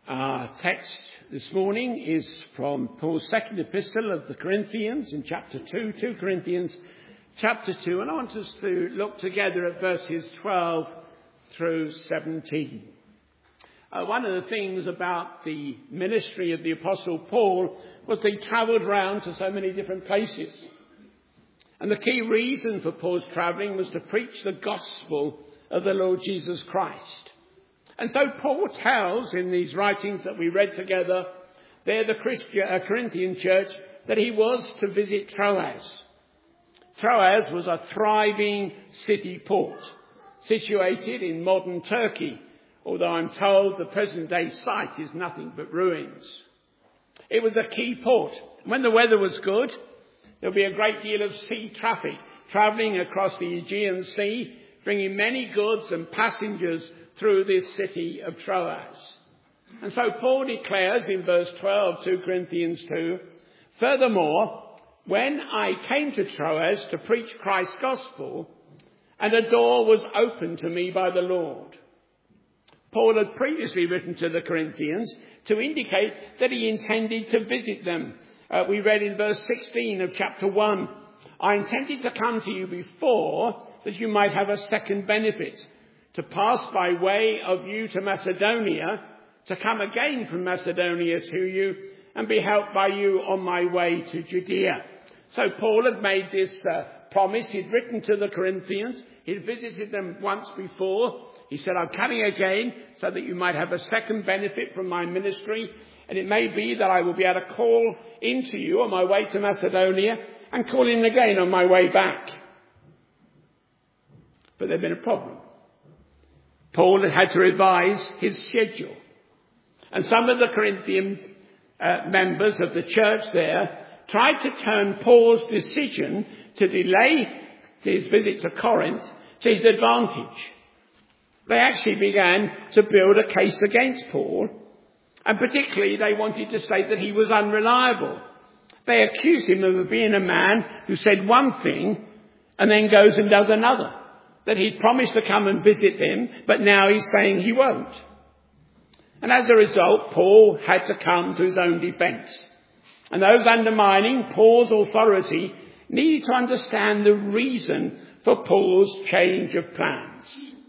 Our text this morning is from Paul's second epistle of the Corinthians in chapter 2, 2 Corinthians chapter 2, and I want us to look together at verses 12 through 17. One of the things about the ministry of the Apostle Paul was that he travelled around to so many different places. And the key reason for Paul's travelling was to preach the gospel of the Lord Jesus Christ. And so Paul tells in these writings that we read together, there the Corinthian church, that he was to visit Troas. Troas was a thriving city port situated in modern Turkey, although I'm told the present day site is nothing but ruins. It was a key port. When the weather was good, there'll be a great deal of sea traffic travelling across the Aegean Sea, bringing many goods and passengers through this city of Troas. And so Paul declares in verse 12, 2 Corinthians 2, furthermore, when I came to Troas to preach Christ's gospel, and a door was opened to me by the Lord. Paul had previously written to the Corinthians to indicate that he intended to visit them. We read in verse 16 of chapter 1, I intended to come to you before that you might have a second benefit, to pass by way of you to Macedonia, to come again from Macedonia to you, and be helped by you on my way to Judea. So Paul had made this promise. He'd written to the Corinthians. He'd visited them once before. He said, I'm coming again so that you might have a second benefit from my ministry. And it may be that I will be able to call into you on my way to Macedonia and call in again on my way back. But there'd been a problem. Paul had had to revise his schedule. And some of the Corinthian members of the church there tried to turn Paul's decision to delay his visit to Corinth to his advantage. They actually began to build a case against Paul, and particularly they wanted to say that he was unreliable. They accused him of being a man who said one thing and then goes and does another. That he'd promised to come and visit them, but now he's saying he won't. And as a result, Paul had to come to his own defence. And those undermining Paul's authority needed to understand the reason for Paul's change of plans.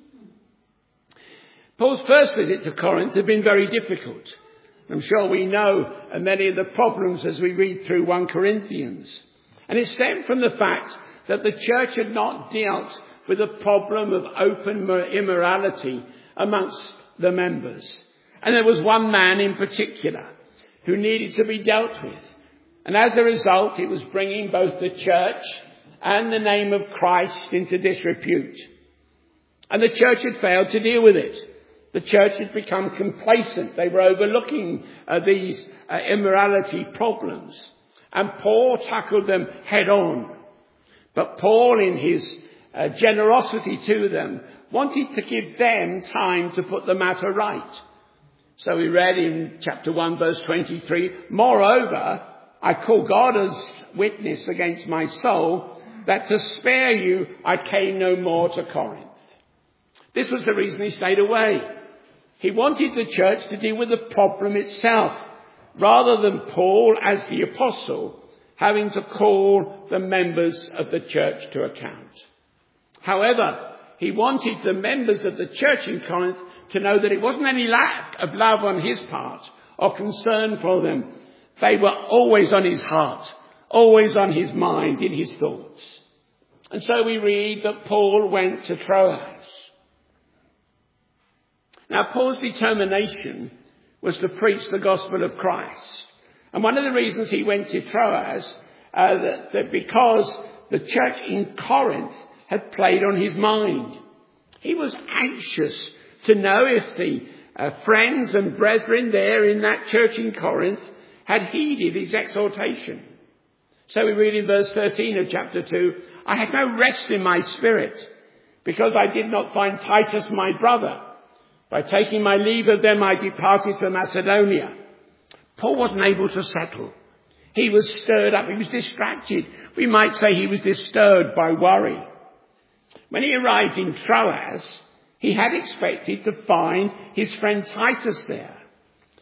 Paul's first visit to Corinth had been very difficult. I'm sure we know many of the problems as we read through 1 Corinthians. And it stemmed from the fact that the church had not dealt with the problem of open immorality amongst the members. And there was one man in particular who needed to be dealt with. And as a result, it was bringing both the church and the name of Christ into disrepute. And the church had failed to deal with it. The church had become complacent. They were overlooking these immorality problems. And Paul tackled them head on. But Paul, in his generosity to them, wanted to give them time to put the matter right. So we read in chapter 1 verse 23, moreover, I call God as witness against my soul that to spare you I came no more to Corinth. This was the reason he stayed away. He wanted the church to deal with the problem itself, rather than Paul as the apostle having to call the members of the church to account. However, he wanted the members of the church in Corinth to know that it wasn't any lack of love on his part or concern for them. They were always on his heart, always on his mind, in his thoughts. And so we read that Paul went to Troas. Now, Paul's determination was to preach the gospel of Christ. And one of the reasons he went to Troas, that because the church in Corinth had played on his mind. He was anxious to know if the friends and brethren there in that church in Corinth had heeded his exhortation. So we read in verse 13 of chapter 2, I had no rest in my spirit because I did not find Titus my brother. By taking my leave of them, I departed for Macedonia. Paul wasn't able to settle. He was stirred up. He was distracted. We might say he was disturbed by worry. When he arrived in Troas, he had expected to find his friend Titus there.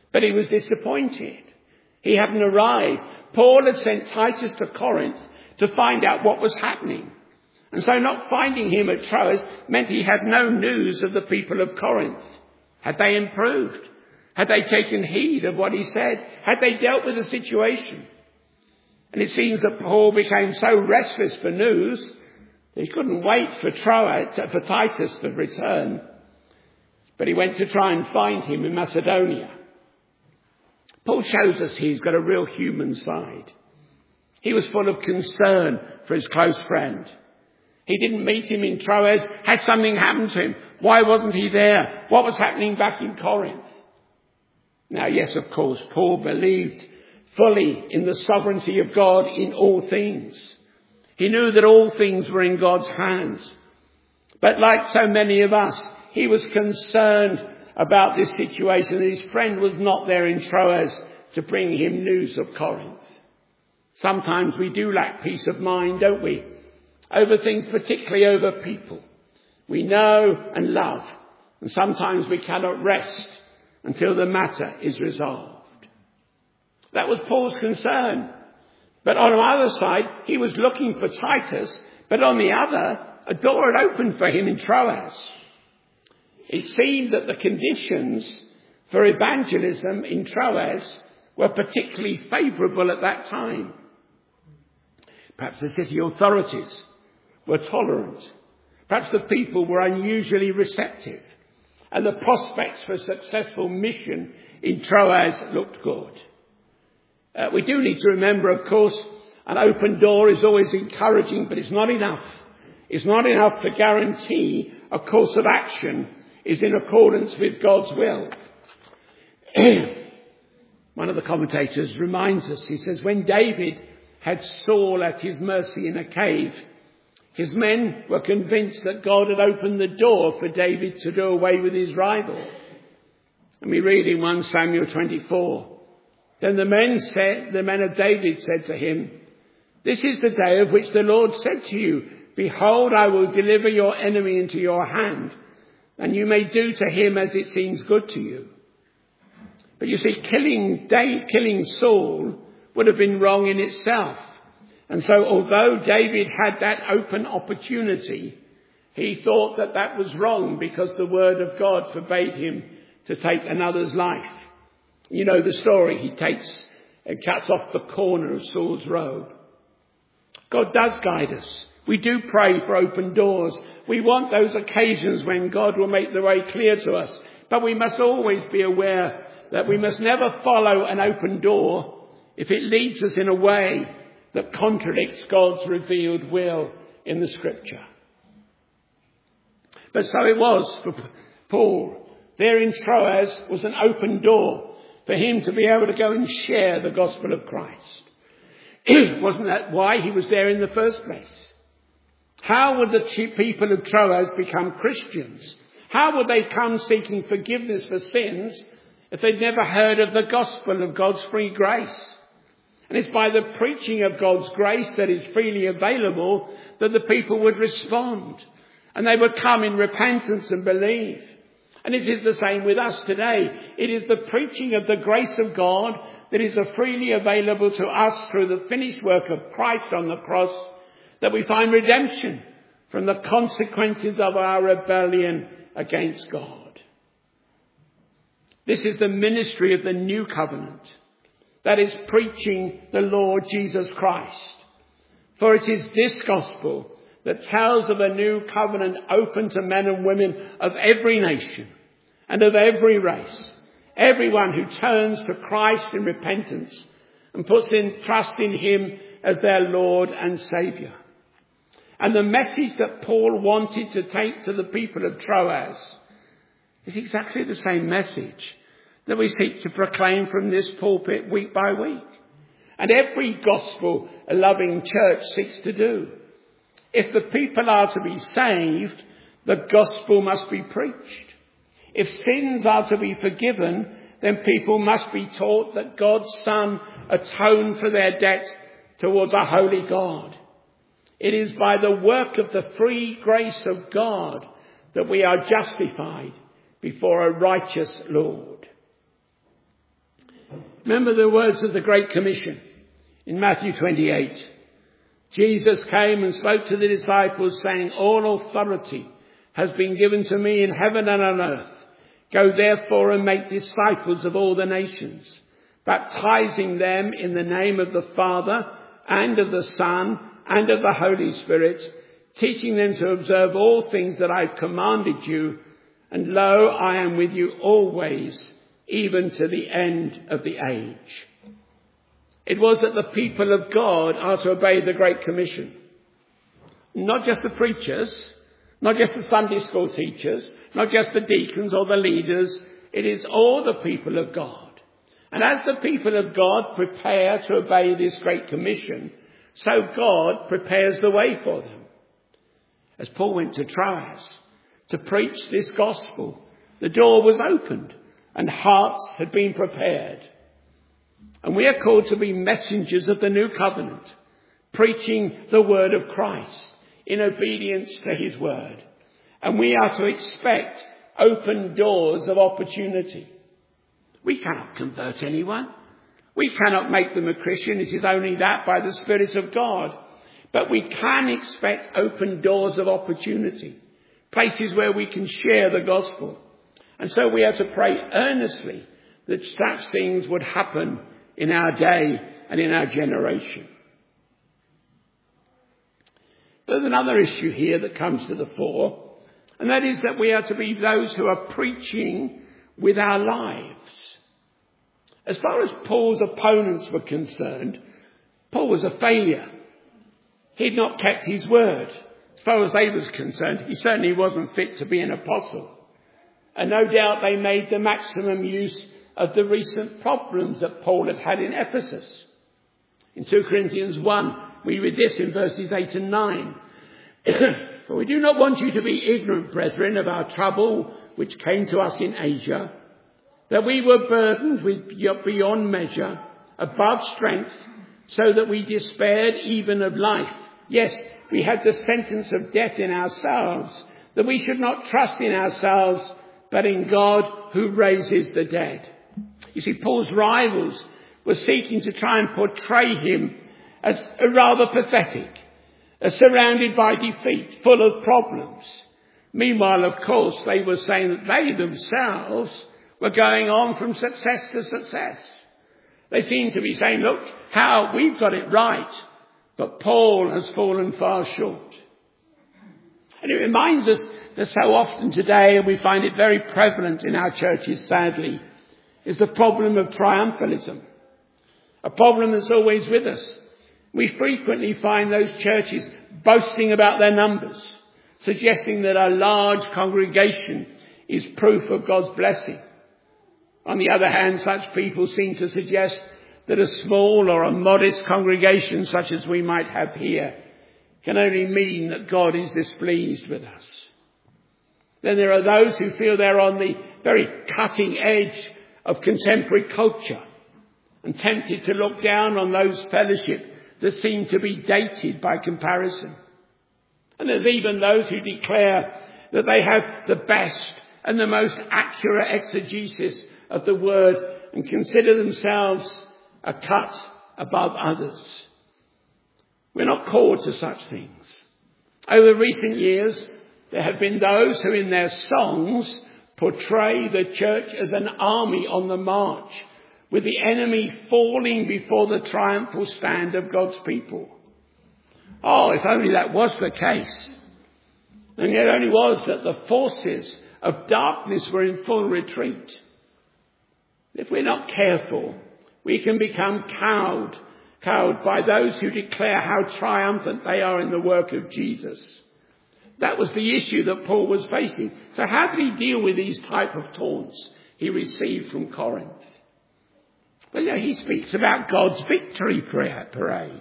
But he was disappointed. He hadn't arrived. Paul had sent Titus to Corinth to find out what was happening. And so not finding him at Troas meant he had no news of the people of Corinth. Had they improved? Had they taken heed of what he said? Had they dealt with the situation? And it seems that Paul became so restless for news that he couldn't wait for Titus to return. But he went to try and find him in Macedonia. Paul shows us he's got a real human side. He was full of concern for his close friend. He didn't meet him in Troas. Had something happened to him? Why wasn't he there? What was happening back in Corinth? Now, yes, of course, Paul believed fully in the sovereignty of God in all things. He knew that all things were in God's hands. But like so many of us, he was concerned about this situation. His friend was not there in Troas to bring him news of Corinth. Sometimes we do lack peace of mind, don't we? Over things, particularly over people we know and love. And sometimes we cannot rest until the matter is resolved. That was Paul's concern. But on the other side, he was looking for Titus. But on the other, a door had opened for him in Troas. It seemed that the conditions for evangelism in Troas were particularly favourable at that time. Perhaps the city authorities were tolerant. Perhaps the people were unusually receptive. And the prospects for a successful mission in Troas looked good. We do need to remember, of course, an open door is always encouraging, but it's not enough. It's not enough to guarantee a course of action is in accordance with God's will. One of the commentators reminds us, he says, when David had Saul at his mercy in a cave, his men were convinced that God had opened the door for David to do away with his rival. And we read in 1 Samuel 24, then the men of David said to him, this is the day of which the Lord said to you, behold, I will deliver your enemy into your hand, and you may do to him as it seems good to you. But you see, killing Saul would have been wrong in itself. And so although David had that open opportunity, he thought that that was wrong because the word of God forbade him to take another's life. You know the story. He takes and cuts off the corner of Saul's robe. God does guide us. We do pray for open doors. We want those occasions when God will make the way clear to us. But we must always be aware that we must never follow an open door if it leads us in a way that contradicts God's revealed will in the Scripture. But so it was for Paul. There in Troas was an open door for him to be able to go and share the gospel of Christ. Wasn't that why he was there in the first place? How would the people of Troas become Christians? How would they come seeking forgiveness for sins if they'd never heard of the gospel of God's free grace? And it's by the preaching of God's grace that is freely available that the people would respond. And they would come in repentance and believe. And it is the same with us today. It is the preaching of the grace of God that is freely available to us through the finished work of Christ on the cross that we find redemption from the consequences of our rebellion against God. This is the ministry of the new covenant. That is preaching the Lord Jesus Christ. For it is this gospel that tells of a new covenant open to men and women of every nation and of every race. Everyone who turns to Christ in repentance and puts in trust in him as their Lord and Saviour. And the message that Paul wanted to take to the people of Troas is exactly the same message that we seek to proclaim from this pulpit week by week. And every gospel-loving church seeks to do. If the people are to be saved, the gospel must be preached. If sins are to be forgiven, then people must be taught that God's Son atoned for their debt towards a holy God. It is by the work of the free grace of God that we are justified before a righteous Lord. Remember the words of the Great Commission in Matthew 28. Jesus came and spoke to the disciples saying, all authority has been given to me in heaven and on earth. Go therefore and make disciples of all the nations, baptizing them in the name of the Father and of the Son and of the Holy Spirit, teaching them to observe all things that I've commanded you. And lo, I am with you always, even to the end of the age. It was that the people of God are to obey the Great Commission. Not just the preachers, not just the Sunday school teachers, not just the deacons or the leaders. It is all the people of God. And as the people of God prepare to obey this Great Commission, so God prepares the way for them. As Paul went to Troas to preach this gospel, the door was opened and hearts had been prepared. And we are called to be messengers of the new covenant, preaching the word of Christ in obedience to his word. And we are to expect open doors of opportunity. We cannot convert anyone. We cannot make them a Christian. It is only that by the Spirit of God. But we can expect open doors of opportunity, places where we can share the gospel. And so we are to pray earnestly that such things would happen in our day and in our generation. There's another issue here that comes to the fore, and that is that we are to be those who are preaching with our lives. As far as Paul's opponents were concerned, Paul was a failure. He'd not kept his word. As far as they was concerned, he certainly wasn't fit to be an apostle. And no doubt they made the maximum use of the recent problems that Paul had had in Ephesus. In 2 Corinthians 1, we read this in verses 8 and 9. For we do not want you to be ignorant, brethren, of our trouble which came to us in Asia, that we were burdened with beyond measure, above strength, so that we despaired even of life. Yes, we had the sentence of death in ourselves, that we should not trust in ourselves, but in God who raises the dead. You see, Paul's rivals were seeking to try and portray him as a rather pathetic, surrounded by defeat, full of problems. Meanwhile, of course, they were saying that they themselves were going on from success to success. They seemed to be saying, look, how we've got it right, but Paul has fallen far short. And it reminds us that so often today, and we find it very prevalent in our churches, sadly, is the problem of triumphalism. A problem that's always with us. We frequently find those churches boasting about their numbers, suggesting that a large congregation is proof of God's blessing. On the other hand, such people seem to suggest that a small or a modest congregation such as we might have here can only mean that God is displeased with us. Then there are those who feel they're on the very cutting edge of contemporary culture and tempted to look down on those fellowships that seem to be dated by comparison. And there's even those who declare that they have the best and the most accurate exegesis of the word and consider themselves a cut above others. We're not called to such things. Over recent years, there have been those who in their songs portray the church as an army on the march, with the enemy falling before the triumphal stand of God's people. Oh, if only that was the case. And yet only was that the forces of darkness were in full retreat. If we're not careful, we can become cowed by those who declare how triumphant they are in the work of Jesus. That was the issue that Paul was facing. So how did he deal with these type of taunts he received from Corinth? Well, he speaks about God's victory parade.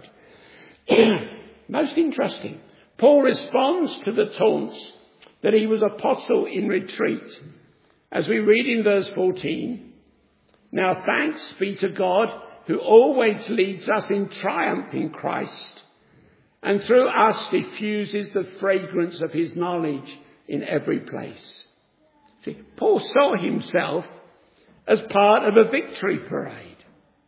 Most interesting. Paul responds to the taunts that he was apostle in retreat. As we read in verse 14, now thanks be to God who always leads us in triumph in Christ, and through us diffuses the fragrance of his knowledge in every place. See, Paul saw himself as part of a victory parade.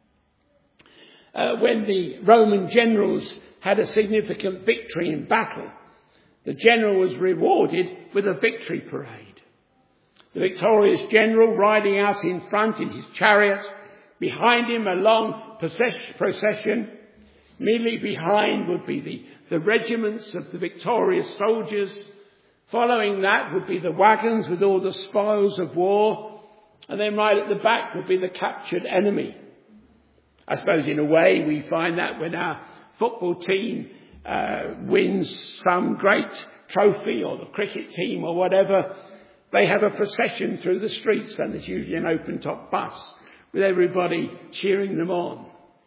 when the Roman generals had a significant victory in battle, the general was rewarded with a victory parade. The victorious general riding out in front in his chariot, behind him a long procession. Immediately behind would be the regiments of the victorious soldiers. Following that would be the wagons with all the spoils of war. And then right at the back would be the captured enemy. I suppose in a way we find that when our football team wins some great trophy, or the cricket team or whatever, they have a procession through the streets, and there's usually an open-top bus with everybody cheering them on.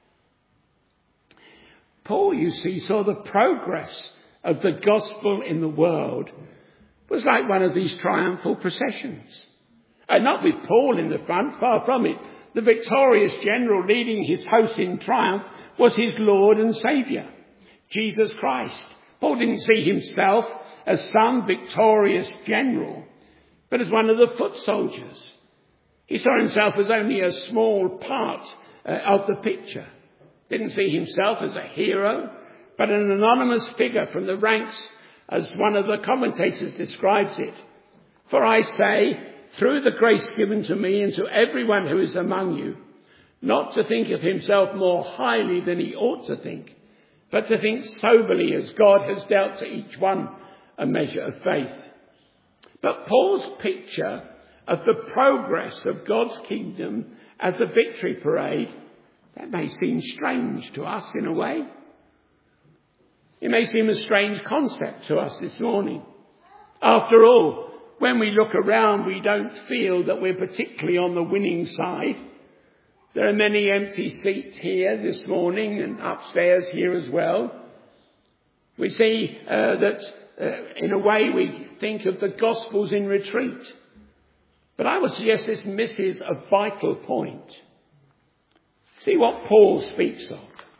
Paul, you see, saw the progress of the gospel in the world was like one of these triumphal processions. And not with Paul in the front, far from it. The victorious general leading his host in triumph was his Lord and Saviour, Jesus Christ. Paul didn't see himself as some victorious general, but as one of the foot soldiers. He saw himself as only a small part of the picture. Didn't see himself as a hero, but an anonymous figure from the ranks, as one of the commentators describes it. For I say, through the grace given to me and to everyone who is among you, not to think of himself more highly than he ought to think, but to think soberly as God has dealt to each one a measure of faith. But Paul's picture of the progress of God's kingdom as a victory parade, that may seem strange to us in a way. It may seem a strange concept to us this morning. After all, when we look around, we don't feel that we're particularly on the winning side. There are many empty seats here this morning and upstairs here as well. We see that in a way we think of the Gospels in retreat. But I would suggest this misses a vital point. See what Paul speaks of.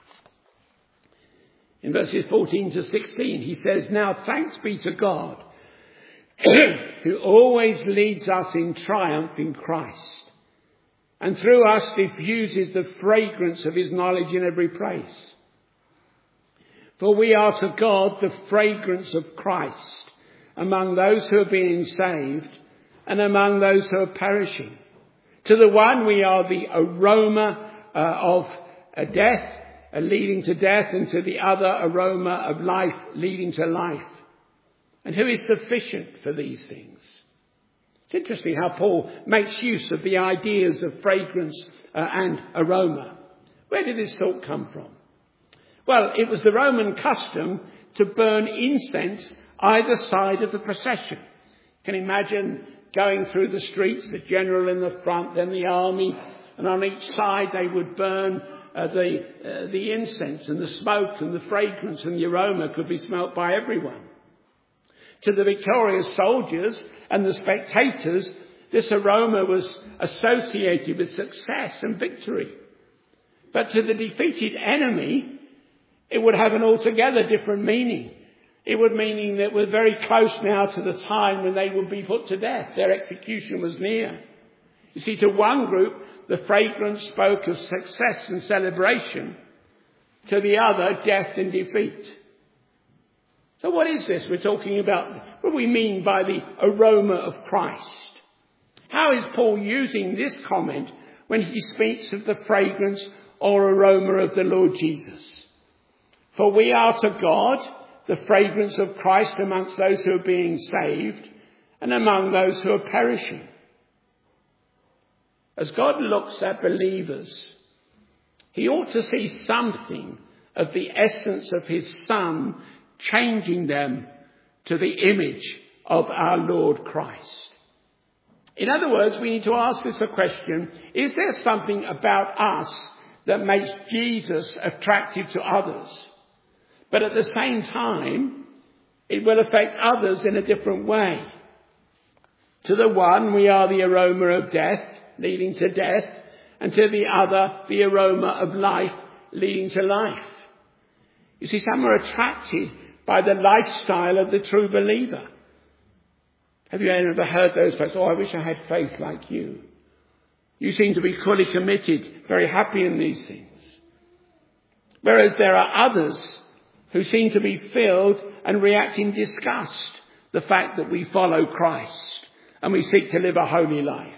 In verses 14 to 16, he says, "Now thanks be to God, who always leads us in triumph in Christ, and through us diffuses the fragrance of his knowledge in every place. For we are to God the fragrance of Christ among those who are being saved and among those who are perishing. To the one we are the aroma of death, leading to death, and to the other aroma of life, leading to life. And who is sufficient for these things?" It's interesting how Paul makes use of the ideas of fragrance and aroma. Where did this thought come from? Well, it was the Roman custom to burn incense either side of the procession. You can imagine going through the streets, the general in the front, then the army, and on each side they would burn the incense, and the smoke and the fragrance and the aroma could be smelt by everyone. To the victorious soldiers and the spectators, this aroma was associated with success and victory. But to the defeated enemy, it would have an altogether different meaning. It would mean that we're very close now to the time when they would be put to death. Their execution was near. You see, to one group, the fragrance spoke of success and celebration. To the other, death and defeat. So what is this we're talking about? What do we mean by the aroma of Christ? How is Paul using this comment when he speaks of the fragrance or aroma of the Lord Jesus? For we are to God the fragrance of Christ amongst those who are being saved and among those who are perishing. As God looks at believers, he ought to see something of the essence of his Son changing them to the image of our Lord Christ. In other words, we need to ask this a question: is there something about us that makes Jesus attractive to others? But at the same time, it will affect others in a different way. To the one, we are the aroma of death, leading to death, and to the other, the aroma of life, leading to life. You see, some are attracted by the lifestyle of the true believer. Have you ever heard those folks? "Oh, I wish I had faith like you. You seem to be fully committed, very happy in these things." Whereas there are others who seem to be filled and react in disgust the fact that we follow Christ and we seek to live a holy life.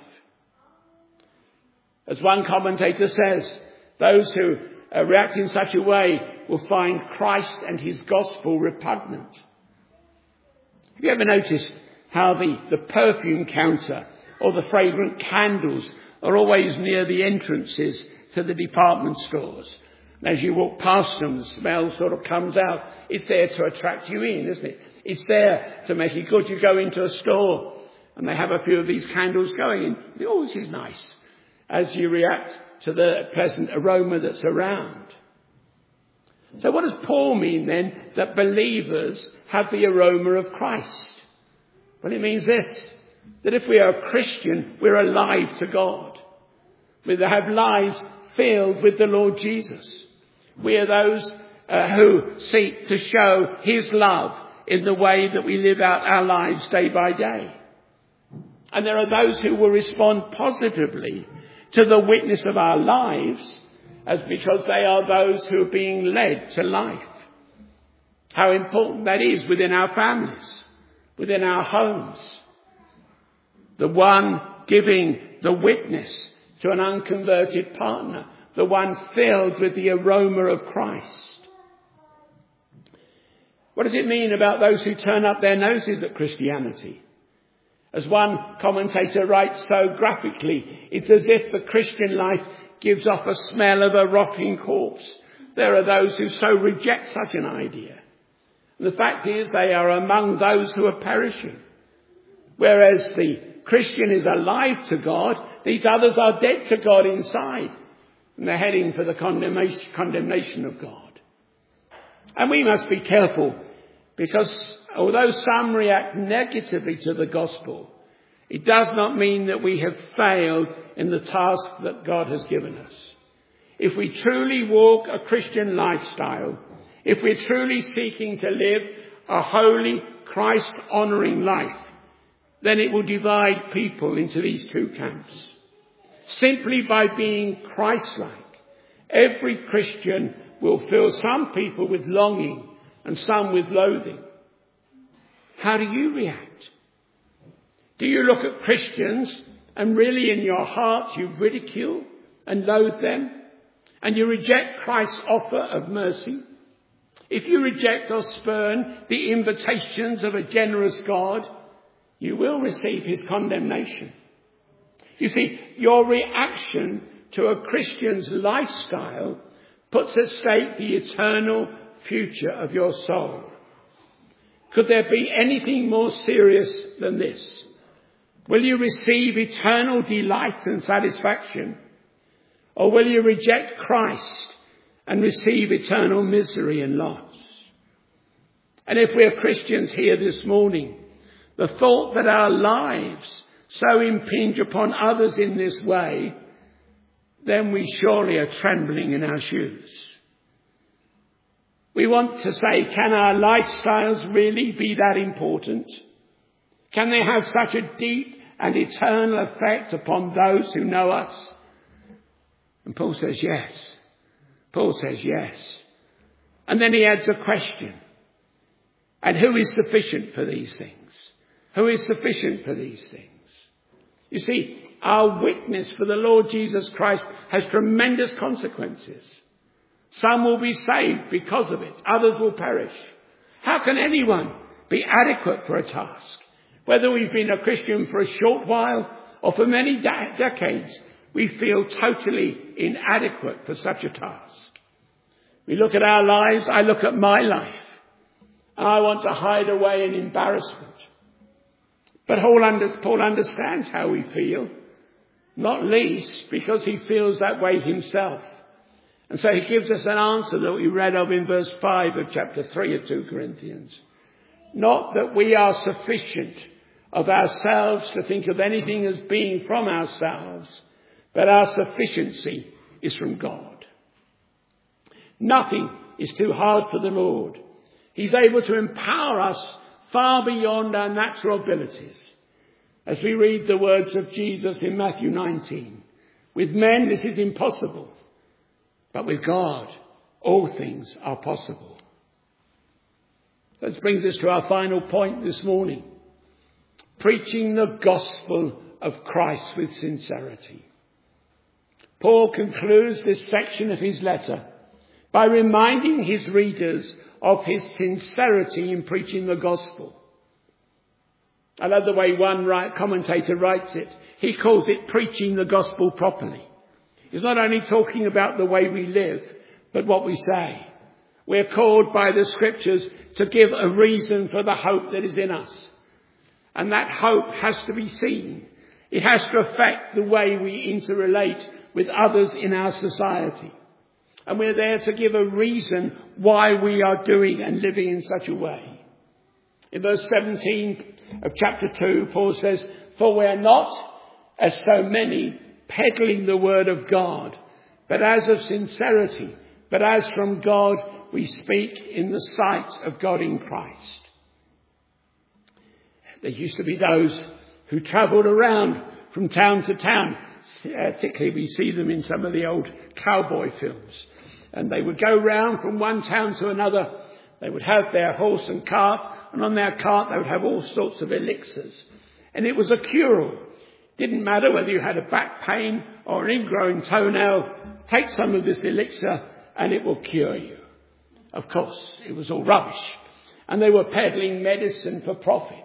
As one commentator says, those who react in such a way will find Christ and his gospel repugnant. Have you ever noticed how the perfume counter or the fragrant candles are always near the entrances to the department stores? As you walk past them, the smell sort of comes out. It's there to attract you in, isn't it? It's there to make it good. You go into a store and they have a few of these candles going and oh, this is nice, as you react to the pleasant aroma that's around. So what does Paul mean then that believers have the aroma of Christ? Well, it means this, that if we are a Christian, we're alive to God. We have lives filled with the Lord Jesus. We are those who seek to show his love in the way that we live out our lives day by day. And there are those who will respond positively to the witness of our lives as because they are those who are being led to life. How important that is within our families, within our homes. The one giving the witness to an unconverted partner, the one filled with the aroma of Christ. What does it mean about those who turn up their noses at Christianity? As one commentator writes so graphically, it's as if the Christian life gives off a smell of a rotting corpse. There are those who so reject such an idea. And the fact is they are among those who are perishing. Whereas the Christian is alive to God, these others are dead to God inside. And they're heading for the condemnation of God. And we must be careful because although some react negatively to the gospel, it does not mean that we have failed in the task that God has given us. If we truly walk a Christian lifestyle, if we're truly seeking to live a holy, Christ-honouring life, then it will divide people into these two camps. Simply by being Christ-like, every Christian will fill some people with longing and some with loathing. How do you react? Do you look at Christians and really in your heart you ridicule and loathe them? And you reject Christ's offer of mercy? If you reject or spurn the invitations of a generous God, you will receive his condemnation. You see, your reaction to a Christian's lifestyle puts at stake the eternal future of your soul. Could there be anything more serious than this? Will you receive eternal delight and satisfaction? Or will you reject Christ and receive eternal misery and loss? And if we're Christians here this morning, the thought that our lives so impinge upon others in this way, then we surely are trembling in our shoes. We want to say, can our lifestyles really be that important? Can they have such a deep and eternal effect upon those who know us? And Paul says yes. Paul says yes. And then he adds a question. And who is sufficient for these things? Who is sufficient for these things? You see, our witness for the Lord Jesus Christ has tremendous consequences. Some will be saved because of it. Others will perish. How can anyone be adequate for a task? Whether we've been a Christian for a short while or for many decades, we feel totally inadequate for such a task. We look at our lives. I look at my life. And I want to hide away in embarrassment. But Paul understands how we feel, not least because he feels that way himself. And so he gives us an answer that we read of in verse 5 of chapter 3 of 2 Corinthians. Not that we are sufficient of ourselves to think of anything as being from ourselves, but our sufficiency is from God. Nothing is too hard for the Lord. He's able to empower us far beyond our natural abilities. As we read the words of Jesus in Matthew 19, with men this is impossible, but with God all things are possible. That brings us to our final point this morning. Preaching the gospel of Christ with sincerity. Paul concludes this section of his letter by reminding his readers of his sincerity in preaching the gospel. I love the way one commentator writes it. He calls it preaching the gospel properly. He's not only talking about the way we live, but what we say. We're called by the scriptures to give a reason for the hope that is in us. And that hope has to be seen. It has to affect the way we interrelate with others in our society. And we're there to give a reason why we are doing and living in such a way. In verse 17 of chapter 2, Paul says, "For we're not, as so many, peddling the word of God, but as of sincerity, but as from God we speak in the sight of God in Christ." There used to be those who travelled around from town to town. Particularly we see them in some of the old cowboy films. And they would go round from one town to another. They would have their horse and cart, and on their cart they would have all sorts of elixirs. And it was a cure-all. Didn't matter whether you had a back pain or an ingrowing toenail. Take some of this elixir and it will cure you. Of course, it was all rubbish. And they were peddling medicine for profit.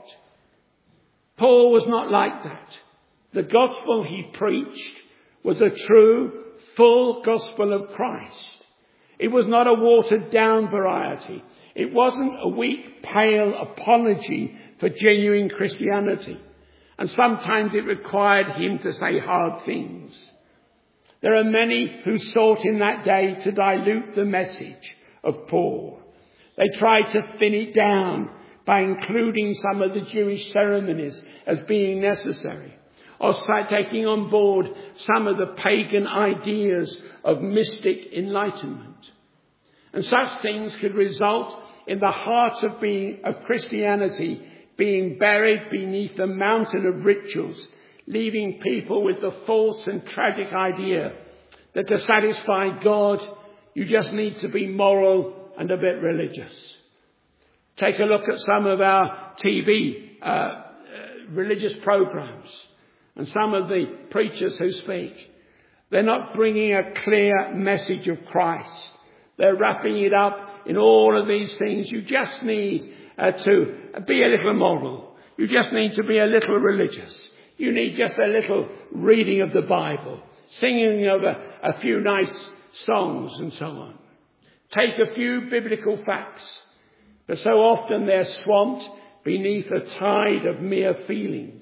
Paul was not like that. The gospel he preached was a true, full gospel of Christ. It was not a watered down variety. It wasn't a weak, pale apology for genuine Christianity. And sometimes it required him to say hard things. There are many who sought in that day to dilute the message of Paul. They tried to thin it down by including some of the Jewish ceremonies as being necessary, or taking on board some of the pagan ideas of mystic enlightenment. And such things could result in the heart of Christianity being buried beneath a mountain of rituals, leaving people with the false and tragic idea that to satisfy God, you just need to be moral and a bit religious. Take a look at some of our TV religious programs and some of the preachers who speak. They're not bringing a clear message of Christ. They're wrapping it up in all of these things. You just need to be a little moral. You just need to be a little religious. You need just a little reading of the Bible, singing of a few nice songs and so on. Take a few biblical facts. But so often they're swamped beneath a tide of mere feelings.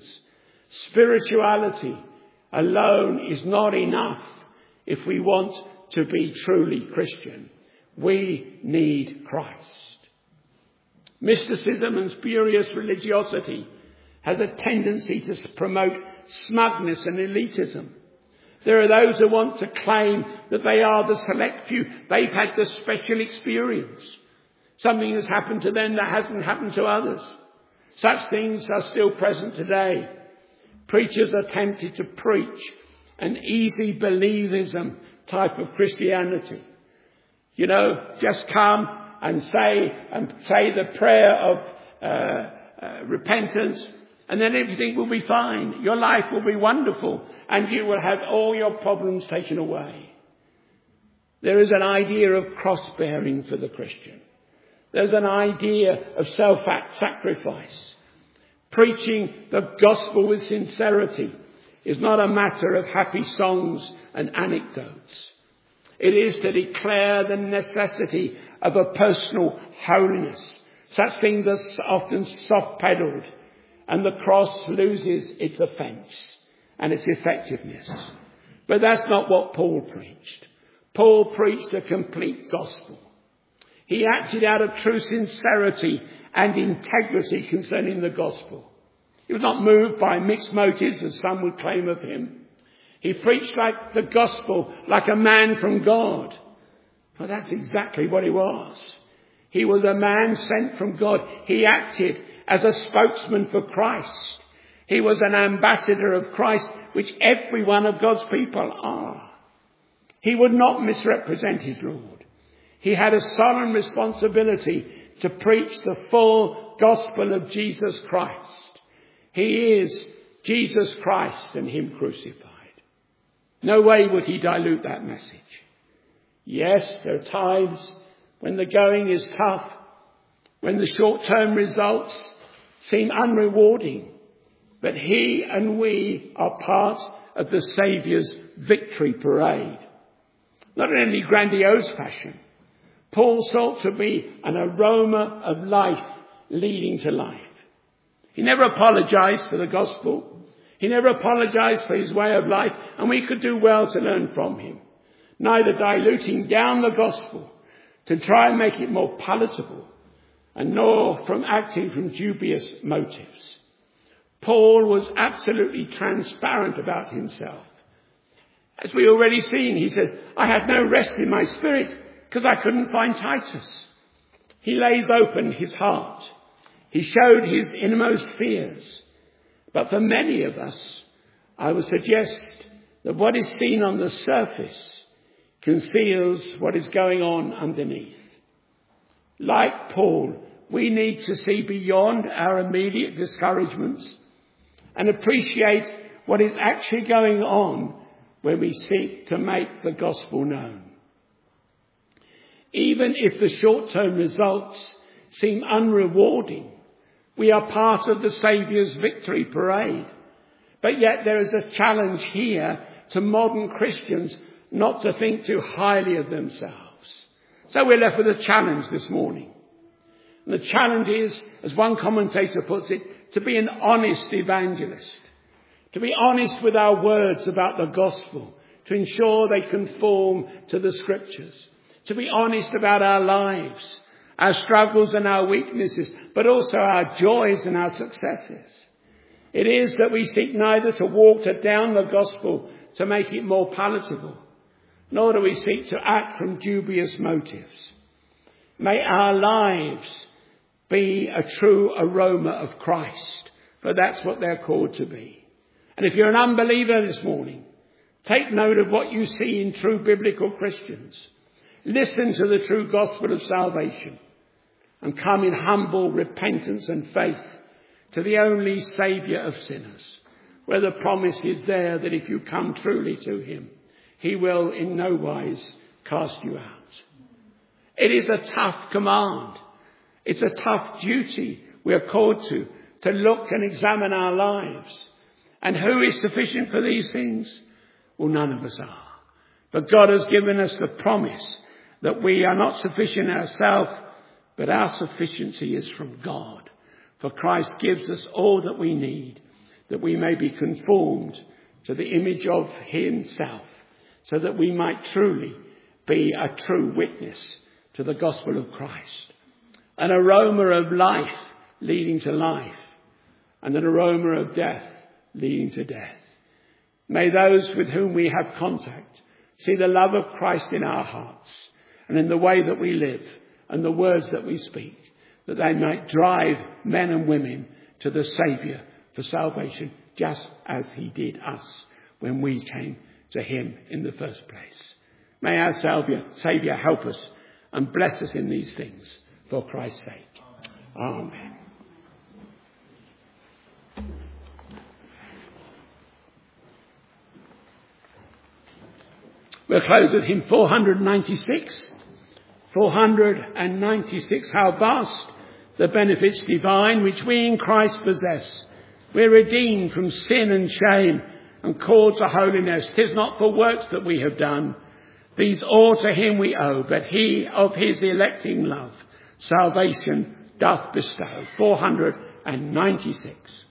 Spirituality alone is not enough if we want to be truly Christian. We need Christ. Mysticism and spurious religiosity has a tendency to promote smugness and elitism. There are those who want to claim that they are the select few. They've had the special experience. Something has happened to them that hasn't happened to others. Such things are still present today. Preachers are tempted to preach an easy believism type of Christianity. You know, just come and say the prayer of repentance, and then everything will be fine. Your life will be wonderful, and you will have all your problems taken away. There is an idea of cross-bearing for the Christian. There's an idea of self-sacrifice. Preaching the gospel with sincerity is not a matter of happy songs and anecdotes. It is to declare the necessity of a personal holiness. Such things are often soft-pedaled, and the cross loses its offence and its effectiveness. But that's not what Paul preached. Paul preached a complete gospel. He acted out of true sincerity and integrity concerning the gospel. He was not moved by mixed motives, as some would claim of him. He preached like the gospel, like a man from God. Well, that's exactly what he was. He was a man sent from God. He acted as a spokesman for Christ. He was an ambassador of Christ, which every one of God's people are. He would not misrepresent his Lord. He had a solemn responsibility to preach the full gospel of Jesus Christ. He is Jesus Christ and him crucified. No way would he dilute that message. Yes, there are times when the going is tough, when the short-term results seem unrewarding, but he and we are part of the Saviour's victory parade. Not in any grandiose fashion. Paul sought to be an aroma of life leading to life. He never apologized for the gospel. He never apologized for his way of life, and we could do well to learn from him. Neither diluting down the gospel to try and make it more palatable, and nor from acting from dubious motives. Paul was absolutely transparent about himself. As we already seen, he says, I had no rest in my spirit because I couldn't find Titus. He lays open his heart. He showed his innermost fears. But for many of us, I would suggest that what is seen on the surface conceals what is going on underneath. Like Paul, we need to see beyond our immediate discouragements and appreciate what is actually going on when we seek to make the gospel known. Even if the short-term results seem unrewarding, we are part of the Saviour's victory parade. But yet there is a challenge here to modern Christians not to think too highly of themselves. So we're left with a challenge this morning. And the challenge is, as one commentator puts it, to be an honest evangelist. To be honest with our words about the gospel, to ensure they conform to the scriptures. To be honest about our lives, our struggles and our weaknesses, but also our joys and our successes. It is that we seek neither to water down the gospel to make it more palatable, nor do we seek to act from dubious motives. May our lives be a true aroma of Christ, for that's what they're called to be. And if you're an unbeliever this morning, take note of what you see in true biblical Christians. Listen to the true gospel of salvation and come in humble repentance and faith to the only Saviour of sinners, where the promise is there that if you come truly to him, he will in no wise cast you out. It is a tough command. It's a tough duty we are called to look and examine our lives. And who is sufficient for these things? Well, none of us are. But God has given us the promise that we are not sufficient ourselves, but our sufficiency is from God. For Christ gives us all that we need, that we may be conformed to the image of himself, so that we might truly be a true witness to the gospel of Christ. An aroma of life leading to life, and an aroma of death leading to death. May those with whom we have contact see the love of Christ in our hearts and in the way that we live and the words that we speak, that they might drive men and women to the Saviour for salvation, just as he did us when we came to him in the first place. May our Saviour help us and bless us in these things for Christ's sake. Amen. We'll close with hymn 496. 496. How vast the benefits divine which we in Christ possess. We're redeemed from sin and shame and called to holiness. 'Tis not for works that we have done. These all to him we owe, but he of his electing love salvation doth bestow. 496.